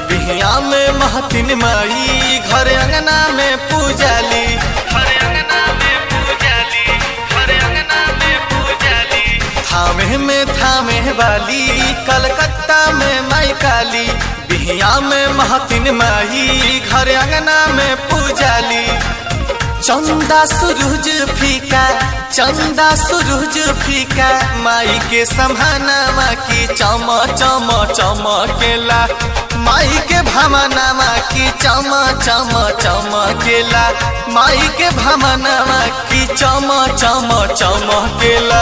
बिहिया में महतिन माई घर अंगना में पूजाली, घर अंगना में पूजाली, घर अंगना में पूजाली। थामे में थामे वाली कलकत्ता में माई काली, बिहिया में महतिन माई घर अंगना में पूजाली। चंदा सूरज फीका, चंदा सूरज फीका, माई के समानामा की चम चम चमकेला, माई के भमनामा की चम चम चमकेला, माई के भमनामा की चम चम चमकेला।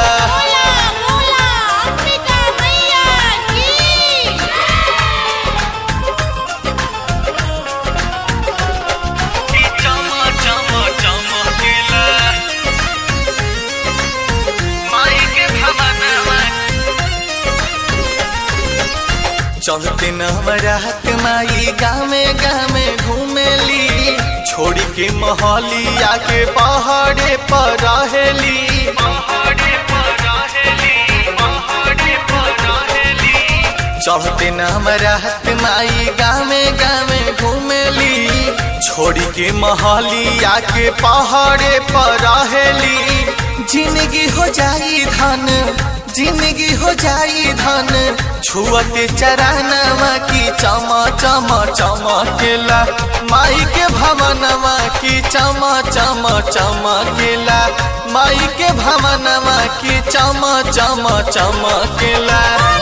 चलते नवरात माई गामे गामे घूमेली, छोड़ी के महलिया के पहाड़े पर रहेली, पहाड़े पर रहेली, पहाड़े पर रहेली। चलते नवरात माई गामे गामे घूमेली, छोड़ी के महलिया के पहाड़े पर रहेली। जिंदगी हो जाई धन, जिंदगी हो जाई धन, छुअते चरानवा की चम चम चमकेला, माई के भवनवा की चम चम चमकेला, माई के भवनवा की चम चम चमकेला।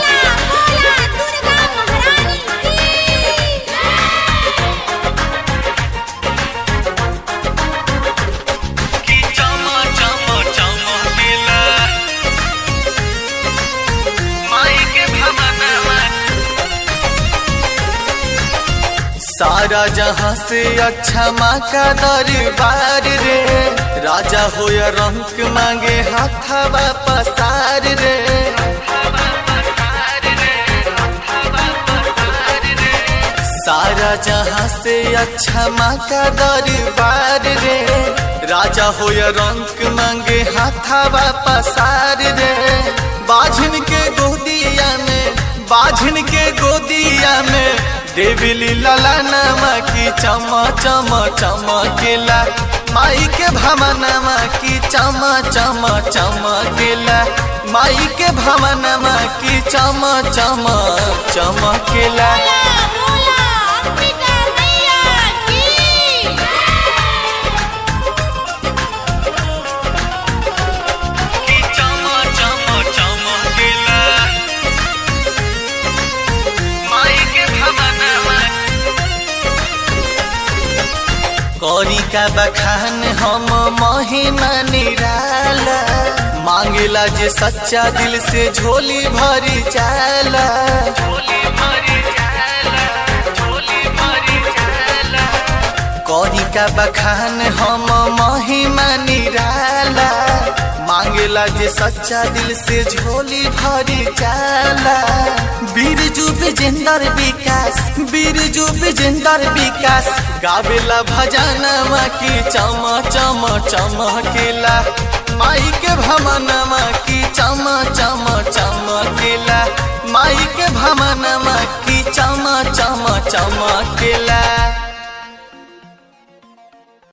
सारा जहां से अच्छा माँ का दरबार रे, राजा हो या रंक मांगे हाथवा पसार रे। सारा जहां से अच्छा माँ का दरबार रे, राजा हो या रंक मांगे हाथवा पसार रे। बाझिन के गोदिया में, बाझिन के गोदिया में, देवी लीला नामा की चम चम चमकेला, माई के भवनमा की चम चम चमकेला, माई के भवनमा की चम चम चमकेला। कौरी का बखान हम महिमा निराला, मांगेला जे सच्चा दिल से झोली भरी जाला, झोली भरी जाला, झोली भरी जाला। कौरी का बखान हम महिमा निराला, मांगेला जे सच्चा दिल से झोली भरी जाला। बिरजू विजेंदर विकास, बिरजू विजेंदर विकास, गावेला भजनमा की चम चम चमकेला, माई के भवनमा की चम चम चमकेला, माई के भवनमा की चम चम चमकेला।